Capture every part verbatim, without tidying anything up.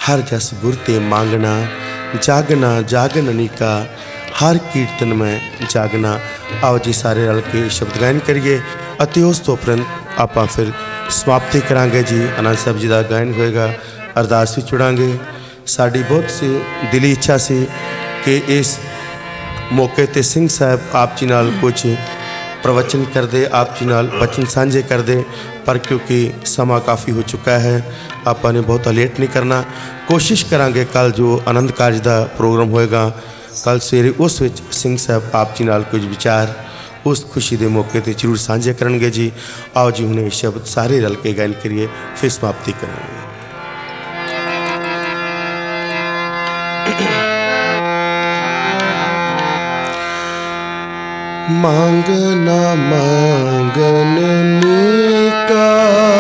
हर जस गुर ते मांगना, जागना जागन अनीका, हर कीर्तन में जागना। आओ जी सारे रल के शब्द गायन करिए ਅਤੇ ਉਸ ਤੋਂ ਉਪਰੰਤ ਆਪਾਂ ਫਿਰ ਸਮਾਪਤੀ ਕਰਾਂਗੇ ਜੀ। ਆਨੰਦ ਸਾਹਿਬ ਜੀ ਦਾ ਗਾਇਨ ਹੋਏਗਾ, ਅਰਦਾਸ ਵੀ ਚੁੜਾਂਗੇ। ਸਾਡੀ ਬਹੁਤ ਸੀ ਦਿਲੀ ਇੱਛਾ ਸੀ ਕਿ ਇਸ ਮੌਕੇ 'ਤੇ ਸਿੰਘ ਸਾਹਿਬ ਆਪ ਜੀ ਨਾਲ ਕੁਝ ਪ੍ਰਵਚਨ ਕਰਦੇ, ਆਪ ਜੀ ਨਾਲ ਬਚਨ ਸਾਂਝੇ ਕਰਦੇ, ਪਰ ਕਿਉਂਕਿ ਸਮਾਂ ਕਾਫੀ ਹੋ ਚੁੱਕਾ ਹੈ ਆਪਾਂ ਨੇ ਬਹੁਤਾ ਲੇਟ ਨਹੀਂ ਕਰਨਾ। ਕੋਸ਼ਿਸ਼ ਕਰਾਂਗੇ ਕੱਲ੍ਹ ਜੋ ਆਨੰਦ ਕਾਰਜ ਦਾ ਪ੍ਰੋਗਰਾਮ ਹੋਏਗਾ ਕੱਲ੍ਹ ਸਵੇਰੇ ਉਸ ਵਿੱਚ ਸਿੰਘ ਸਾਹਿਬ ਆਪ ਜੀ ਨਾਲ ਕੁਝ ਵਿਚਾਰ उस खुशी के मौके पर जरूर साझे करेंगे जी। आओ जी हुणे शब्द सारे रल के गायन करिए फिर समाप्ति करेंगे। मांगना मांगन नीका,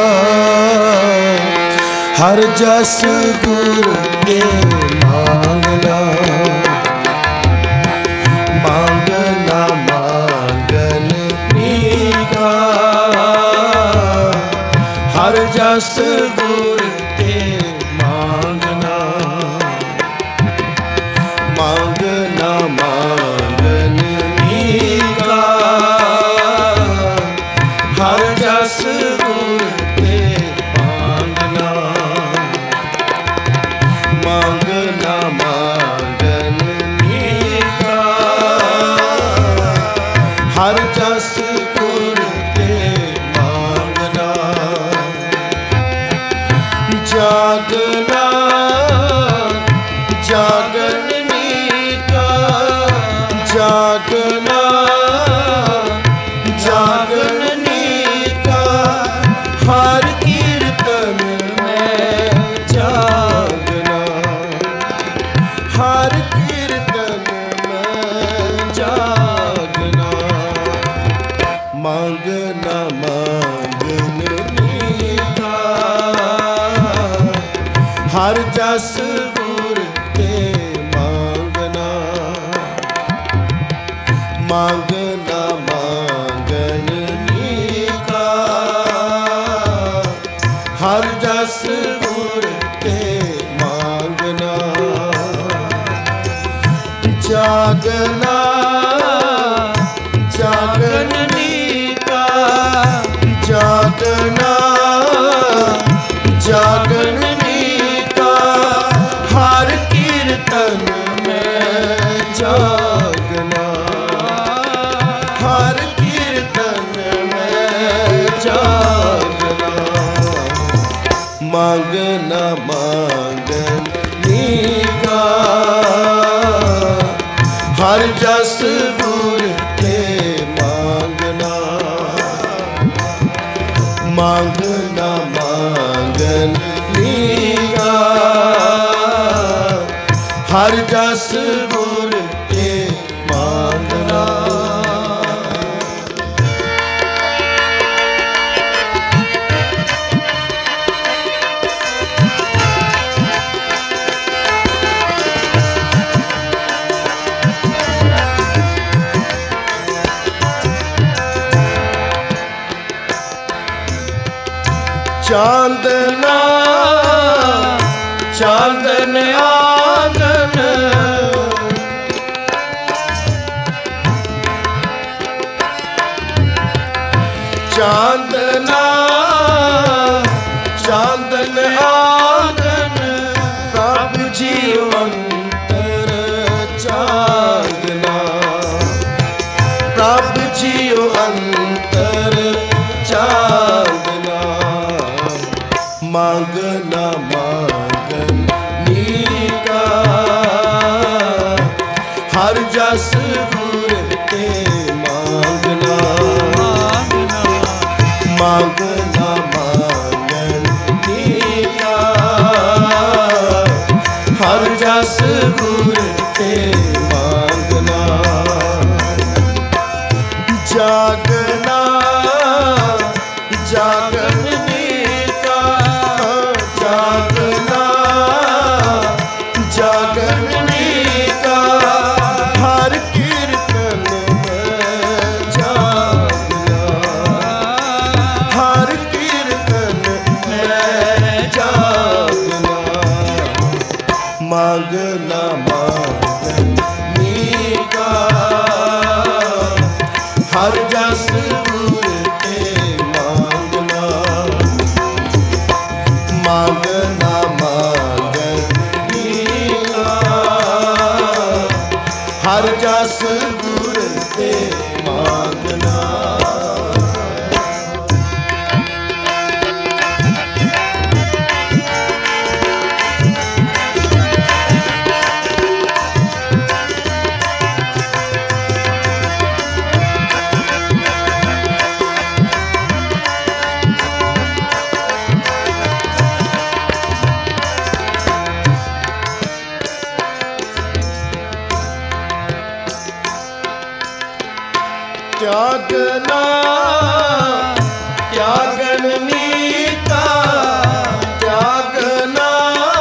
हर जस गुर के मांगना। मांगना हर जस गुर ते मांगना। मांगना मांगन नीका, हर जस गुर ते मांगना। मांगना मांगन नीका, हर जस गुर ते मांगना। जागना जागन नीका, जागना जागन नीका, हर कीर्तन में जागना। हर कीर्तन में जागना। मांगना मांगन नीका, हर जस गुर ते मांगना। मांगना मांगन नीका, हर जस गुर ते मांगना। जागना जागन नीका, जागना जागन नीका, हर कीर्तन में जागना। हर कीर्तन में जागना। मांगना मांगन नीका, हर जस गुर ते मांगना। मांगना मांगन नीका, हर जस गुर ते मांगना। चांदना चांदन आंगन, चांदना चांदन आंगन, प्रभु जी अंतर चांदना। प्रभु जी अंतर चांदना। मांगना मांगन नीका, हर जस गुर ते मांगना। मांगना मांगन नीका, हर जस गुर ते मांगना। जागना जागन नीका, जागना जागन नीका, हर की मांगना मांगनी का हर जस गुर ते मांगना मांगना मांगनी का हर जस गुर ते मांगना त्यागना त्यागनी का त्यागना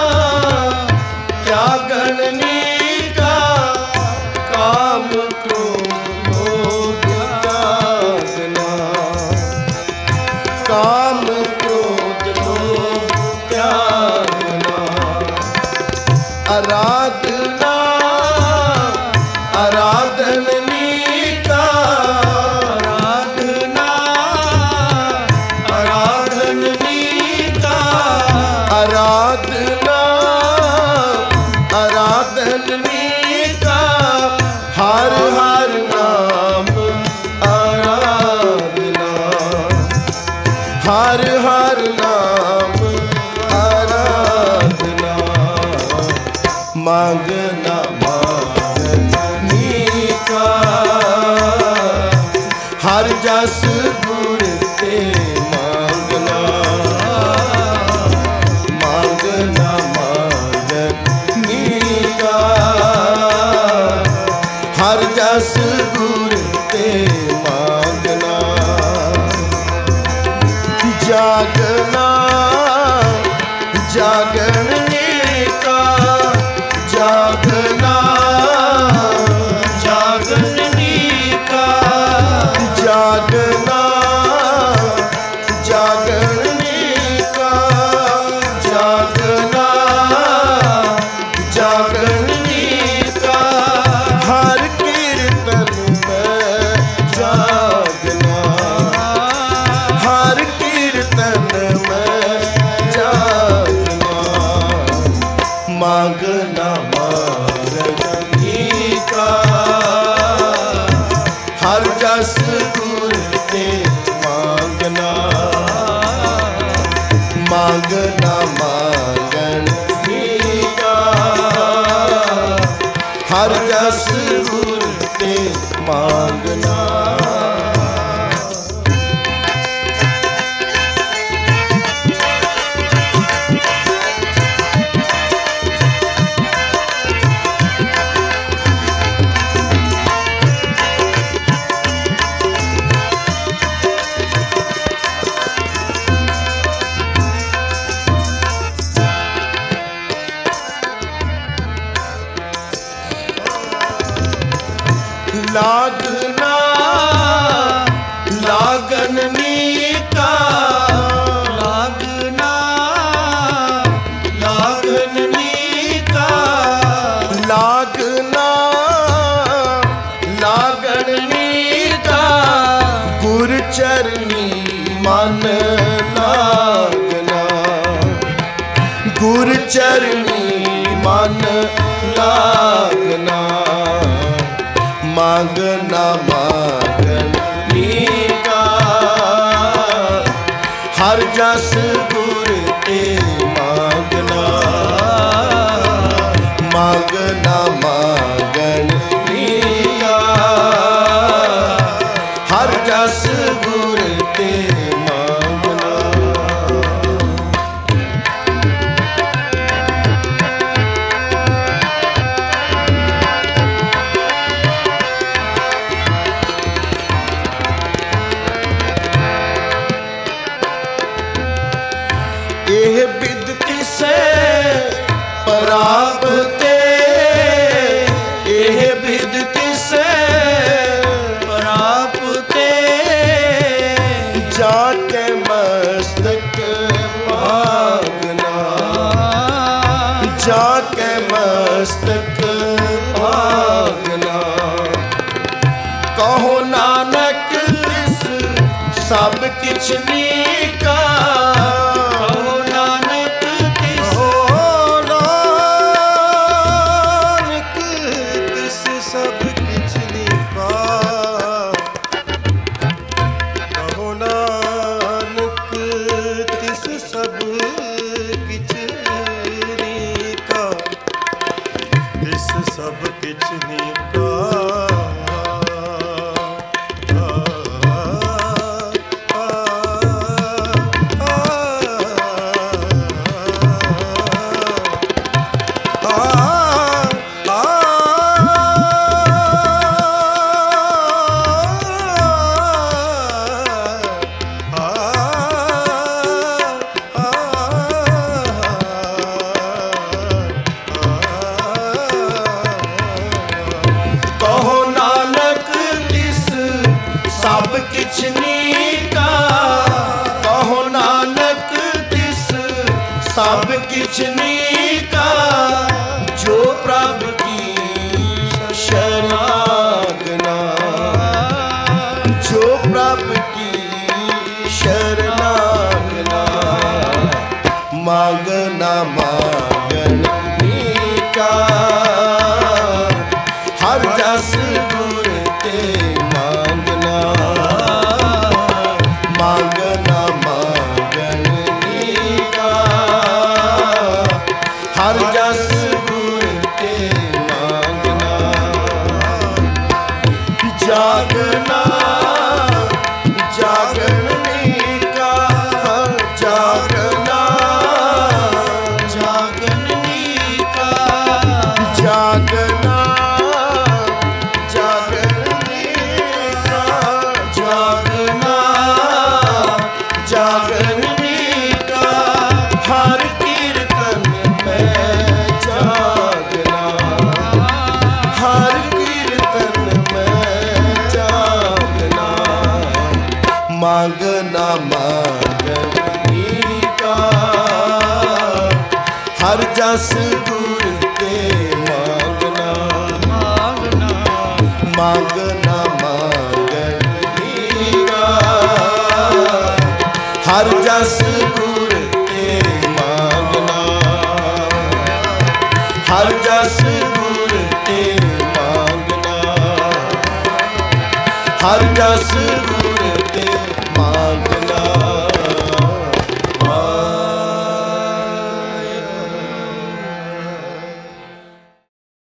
त्यागनी का काम क्रोध त्यागना काम क्रोध त्यागना आराधना आराधनी आराधना आराधनी का हर हर नाम आराधना हर हर नाम आराधना मांगना मांगनी का हर जस गुर ते मांगना मांगना मांगनी का हर जस गुर ते मांगना जागना जागने का जागना जागने का जागना जागने का जागना जागने का हर कीर्तन में जागना हर कीर्तन में जागना मांगना मांगनी का हर जस गुर ते मांगना मांगना मांगनी का हर जस गुर ते मांगना लागना लागनी का लागना लागनी का लागना लागनी का गुर चरनी मन लागना गुर चरनी मन लागना मांगना मांगनी का हर जस गुर ते मांगना मांगना मांगनी का हर जस गुर ते मांगना एह बिद किसे प्राप्ते एह बिद किसे प्राप्ते जाके मस्तक भागना जाके मस्तक भागना। कहो नानक तिस सब किछ नीका। कहो नानक तिस नानक तिस सब किछ नीका। कहो नानक तिस सब किछ नीका। तिस सब किछ नीका। सब किछ नीका। कहो नानक तिस सब किछ नीका। जो प्रभु की शरणागना। जो प्रभु की शरणागना। मांगना मांगन नीका। हर जस गुर ते मांगना। मांगना मांगन नीका। हर जस गुर ते मांगना। जागना जागन नीका। जागना जागन नीका। जागना जागन नीका। जागना जागन नीका। हर कीर्तन में जागना। हर कीर्तन में जागना। मांगना मांगन नीका। हर जस गुर ते मांगना। मांगना मांगना मांगन नीका। हर जस गुर ते मांगना। हर जस गुर ते मांगना। हर जस गुर